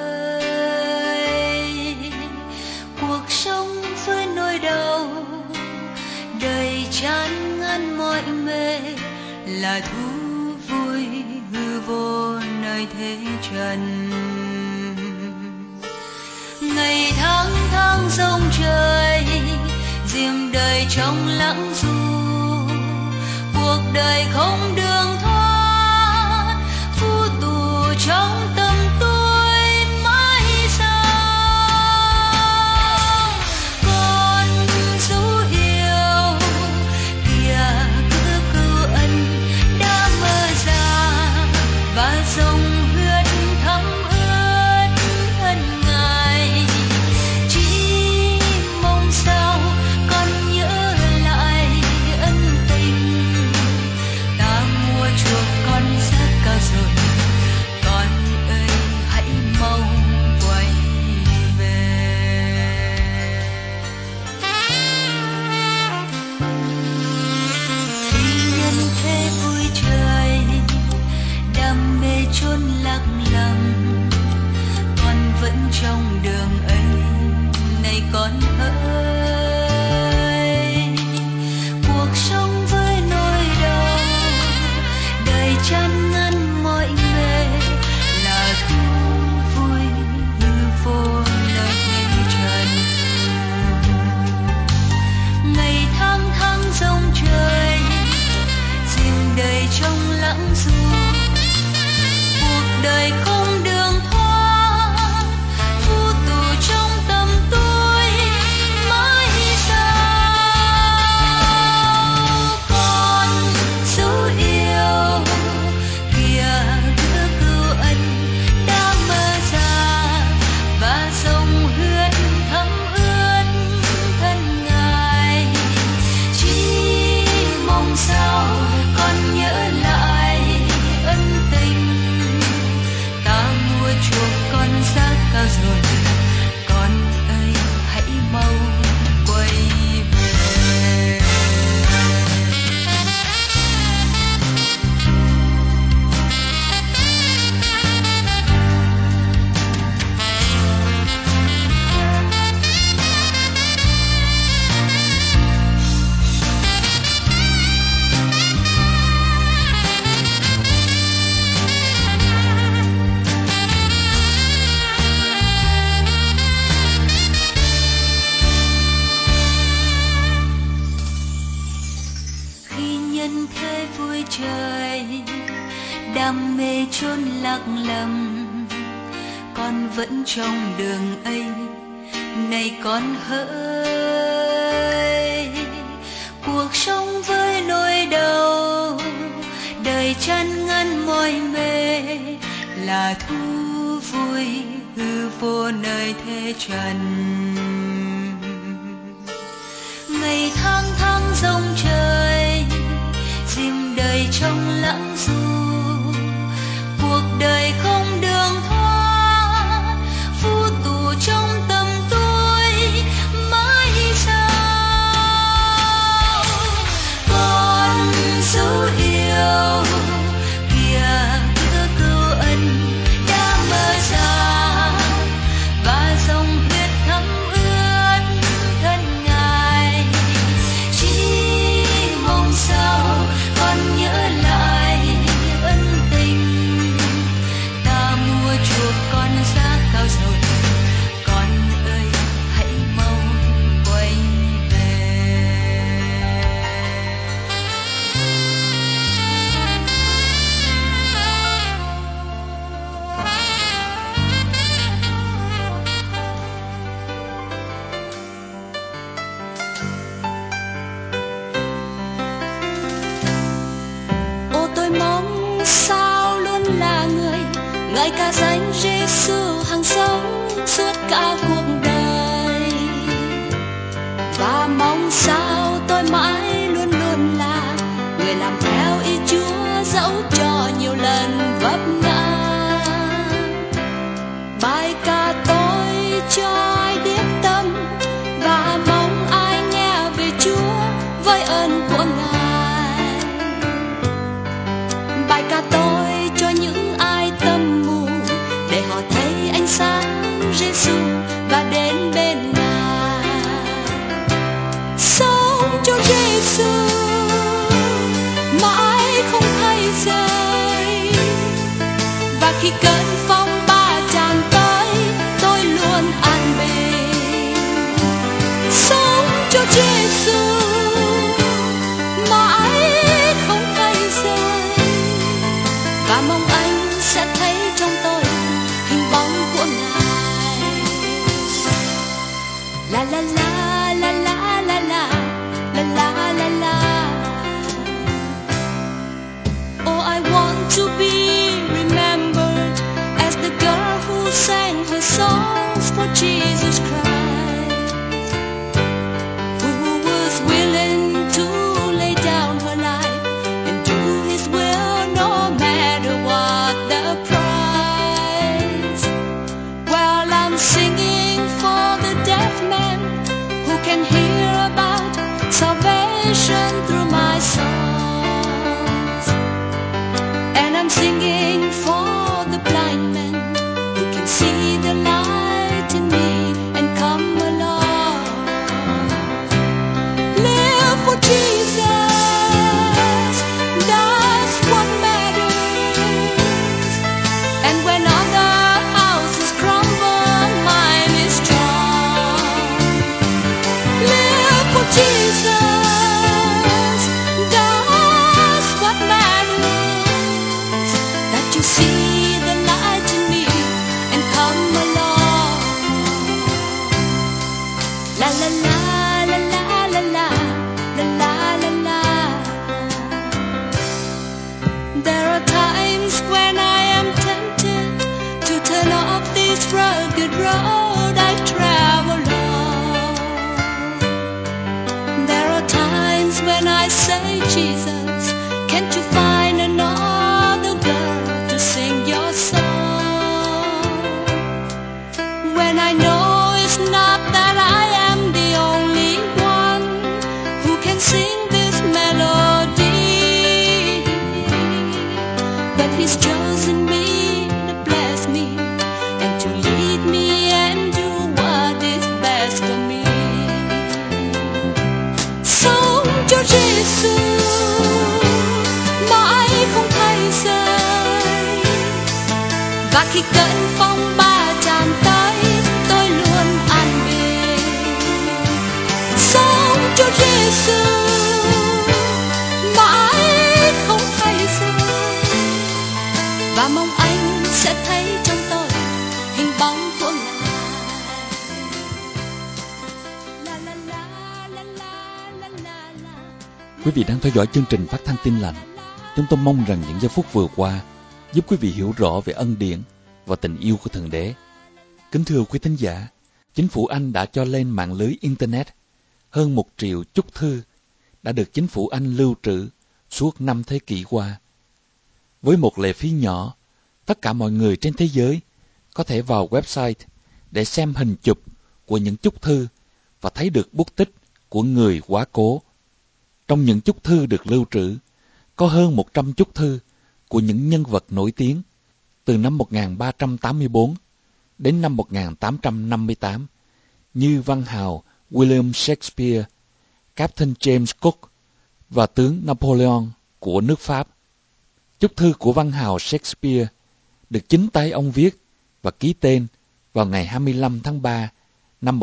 hỡi. Cuộc sống với nỗi đau đời chán ngán mọi mê, là thú vui hư vô nơi thế trần. Ngày tháng tháng rông trời, diêm đời trong lãng du, cuộc đời không đường thoát, phu tù trong tâm tôi mãi sao. Con dấu yêu kìa cứ cứu ân đã mở ra, và dòng huyết thấm ướt thân Ngài. Chỉ mong sao con nhớ lại ân tình, ta mua chuộc con rất cao rồi, con ơi hãy mau quay về. Khi nhân thế vui trời, đam mê chốn lạc lòng, con vẫn trong đường ấy này con hỡi. Cuộc sống với nỗi đau đời chán ngán mọi mê, là thú vui hư vô nơi thế trần. Ngày tháng tháng rông trời, diêm đời trong lãng du, cuộc đời không đường thoát, phu tù trong tâm tôi mãi sao. Con dấu yêu kìa đưa cứu ân đã mở ra, và dòng huyết thấm ướt thân Ngài. Chỉ mong sao con nhớ lại ân tình, nhân thế vui trời, đam mê chốn lạc lầm, con vẫn trong đường ấy, này con hỡi. Cuộc sống với nỗi đau, đời chán ngăn mỏi mê, là thú vui hư vô nơi thế trần. Ngày tháng tháng rong trời, dìm đời trong lãng du, cuộc đời không đường thoát, phù tù trong tâm tôi mãi sao. Con dấu yêu kìa cửa cứu ân đã mở ra, và dòng huyết thấm ướt thân Ngài. Chỉ mong sao con nhớ lại ân tình, ta mua chuộc con giá cao rồi, con ơi hãy mau quay về. Ô tôi mong sao luôn là người ngợi ca danh Giêsu hằng sống suốt cả cuộc đời, và mong sao tôi mãi luôn luôn là người làm theo ý Chúa dẫu cho nhiều lần vấp ngã. Bài ca tôi cho ai điếc tâm, và mong ai nghe về Chúa với ơn của Ngài. Bài ca tôi cho những ai tâm mù, để họ thấy ánh sáng Giêsu và đến bên Ngài. Sống cho Giêsu mãi không thay rời, và khi cơn phong ba tràn tới, tôi luôn an bình. Sống cho Giêsu mãi không thay rời, và mong anh sẽ thấy trong tôi hình bóng của Ngài. La la la la la la la la la la la. Oh, I want to be remembered as the girl who sang her songs for Jesus Christ, who was willing to lay down her life and do His will no matter what the price. Well, I'm singing for the deaf man who can hear about salvation through my songs, and I'm singing for the blind man who can see the light in me and come along. Live for Jesus, that's what matters. And when other houses crumble, mine is strong. Live for Jesus, that's what matters. That you see the light in me and come along. La la la la la la la la la la. There are times when I am tempted to turn off this rugged road I travel on. There are times when I say, Jesus, can't you find another girl to sing your song? When I know it's not that I am the only one who can sing this melody, but He's chosen me to bless me and to lead me and do what is best for me. Sống cho Giêsu mãi không thay rời, và khi cơn phong ba tràn tới, tôi luôn an bình. Sống cho Giêsu mãi Quý vị đang theo dõi chương trình phát thanh Tin Lành. Chúng tôi mong rằng những giây phút vừa qua giúp quý vị hiểu rõ về ân điển và tình yêu của Thượng Đế. Kính thưa quý thính giả, chính phủ Anh đã cho lên mạng lưới Internet hơn 1 triệu chúc thư đã được chính phủ Anh lưu trữ suốt 5 thế kỷ qua. Với một lệ phí nhỏ, tất cả mọi người trên thế giới có thể vào website để xem hình chụp của những chúc thư và thấy được bút tích của người quá cố. Trong những chúc thư được lưu trữ, có hơn 100 chúc thư của những nhân vật nổi tiếng từ năm 1384 đến năm 1858 như văn hào William Shakespeare, Captain James Cook và tướng Napoleon của nước Pháp. Chúc thư của văn hào Shakespeare được chính tay ông viết và ký tên vào ngày 25 tháng 3 năm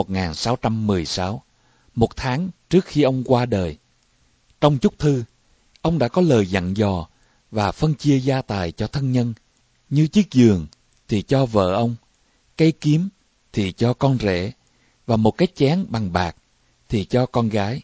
1616, một tháng trước khi ông qua đời. Trong chúc thư, ông đã có lời dặn dò và phân chia gia tài cho thân nhân, như chiếc giường thì cho vợ ông, cây kiếm thì cho con rể, và một cái chén bằng bạc thì cho con gái.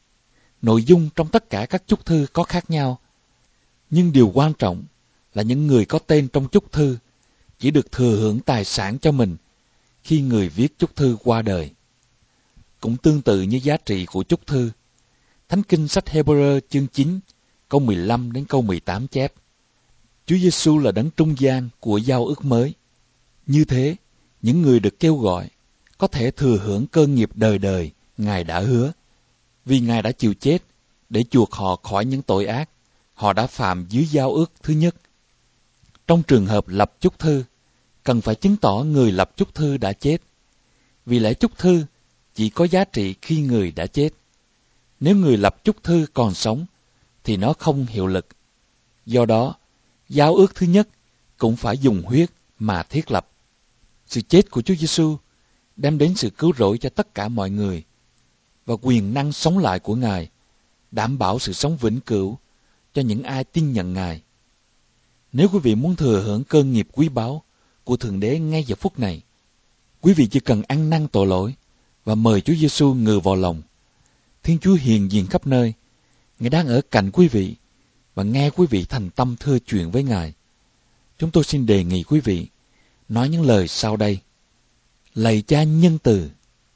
Nội dung trong tất cả các chúc thư có khác nhau, nhưng điều quan trọng là những người có tên trong chúc thư chỉ được thừa hưởng tài sản cho mình khi người viết chúc thư qua đời. Cũng tương tự như giá trị của chúc thư, Thánh Kinh sách Hebrew chương 9, câu 15 đến câu 18 chép: Chúa Giêsu là đấng trung gian của giao ước mới. Như thế, những người được kêu gọi có thể thừa hưởng cơ nghiệp đời đời Ngài đã hứa, vì Ngài đã chịu chết để chuộc họ khỏi những tội ác họ đã phạm dưới giao ước thứ nhất. Trong trường hợp lập chúc thư, cần phải chứng tỏ người lập chúc thư đã chết, vì lẽ chúc thư chỉ có giá trị khi người đã chết. Nếu người lập chúc thư còn sống, thì nó không hiệu lực. Do đó, giao ước thứ nhất cũng phải dùng huyết mà thiết lập. Sự chết của Chúa Giêsu đem đến sự cứu rỗi cho tất cả mọi người, và quyền năng sống lại của Ngài đảm bảo sự sống vĩnh cửu cho những ai tin nhận Ngài. Nếu quý vị muốn thừa hưởng cơ nghiệp quý báu của Thượng Đế ngay giờ phút này, quý vị chỉ cần ăn năn tội lỗi và mời Chúa Giêsu ngự vào lòng. Thiên Chúa hiện diện khắp nơi, Ngài đang ở cạnh quý vị và nghe quý vị thành tâm thưa chuyện với Ngài. Chúng tôi xin đề nghị quý vị nói những lời sau đây: Lạy Cha nhân từ,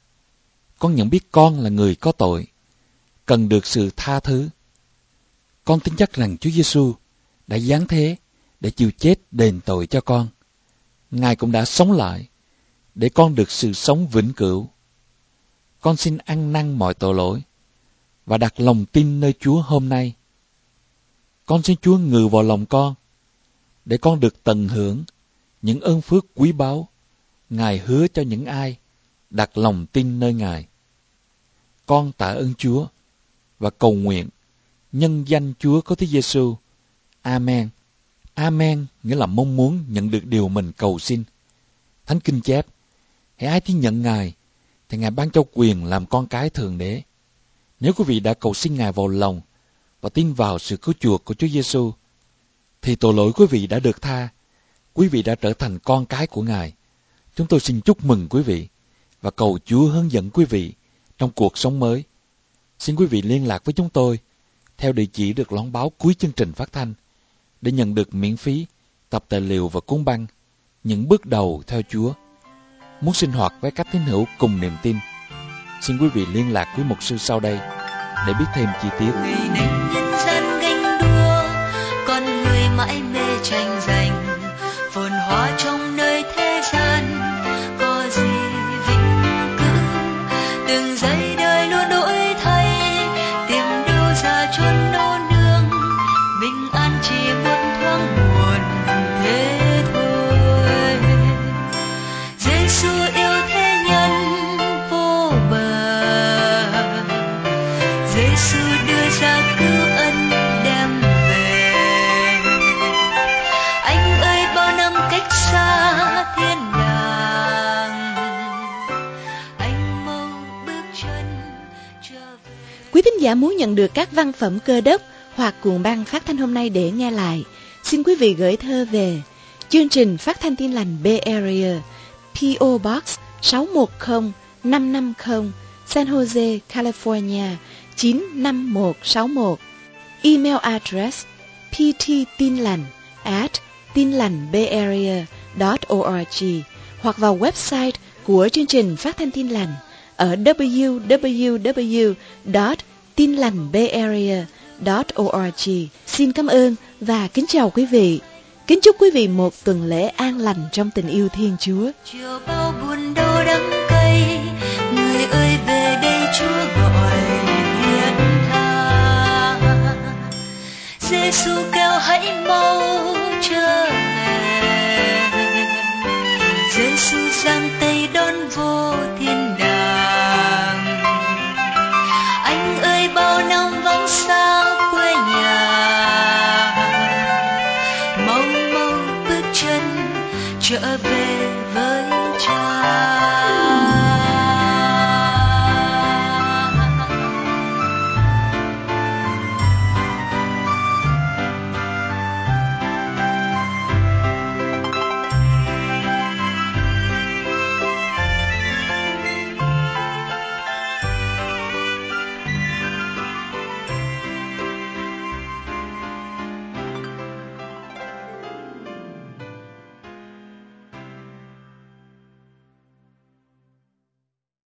con nhận biết con là người có tội, cần được sự tha thứ. Con tin chắc rằng Chúa Giêsu đã giáng thế để chịu chết đền tội cho con. Ngài cũng đã sống lại để con được sự sống vĩnh cửu. Con xin ăn năn mọi tội lỗi và đặt lòng tin nơi Chúa hôm nay. Con xin Chúa ngự vào lòng con để con được tận hưởng những ơn phước quý báu Ngài hứa cho những ai đặt lòng tin nơi Ngài. Con tạ ơn Chúa và cầu nguyện nhân danh Chúa có Chúa Giêsu. Amen. Amen nghĩa là mong muốn nhận được điều mình cầu xin. Thánh Kinh chép: hễ ai tin nhận Ngài thì Ngài ban cho quyền làm con cái Thượng Đế. Nếu quý vị đã cầu xin Ngài vào lòng và tin vào sự cứu chuộc của Chúa Giêsu, thì tội lỗi quý vị đã được tha. Quý vị đã trở thành con cái của Ngài. Chúng tôi xin chúc mừng quý vị và cầu Chúa hướng dẫn quý vị trong cuộc sống mới. Xin quý vị liên lạc với chúng tôi theo địa chỉ được loan báo cuối chương trình phát thanh để nhận được miễn phí tập tài liệu và cuốn băng Những bước đầu theo Chúa. Muốn sinh hoạt với các tín hữu cùng niềm tin, xin quý vị liên lạc với mục sư sau đây để biết thêm chi tiết. Vì nên nhân gian ganh đua, con người mãi mê tranh giành, phồn hoa trong nơi thế gian có gì vĩnh cửu. Từng giây đời luôn đổi thay, tìm đâu ra chốn nô nương, bình an chỉ một thoáng buồn thế thôi. Giêsu yêu thế nhân vô bờ, Giêsu đưa ra cứu ân đem về. Anh ơi bao năm cách xa thiên đàng, anh mau bước chân trở về. Quý thính giả muốn nhận được các văn phẩm Cơ Đốc hoặc cuộn băng phát thanh hôm nay để nghe lại, xin quý vị gửi thơ về chương trình Phát thanh Tin lành Bay Area, P.O. Box 610550, San Jose, California 95161. email address pttinlành@tinlành.org hoặc vào website của chương trình Phát thanh Tin Lành ở www.tinlành.org. Xin cảm ơn và kính chào quý vị. Kính chúc quý vị một tuần lễ an lành trong tình yêu Thiên Chúa. Chiều bao buồn đau đắng cay, người ơi về đây Chúa gọi thiết tha. Giêsu kêu hãy mau trở về. Giêsu giang tay đón vô thiên đàng. Anh ơi bao năm vắng xa quê nhà, mau mau bước chân trở về với Cha.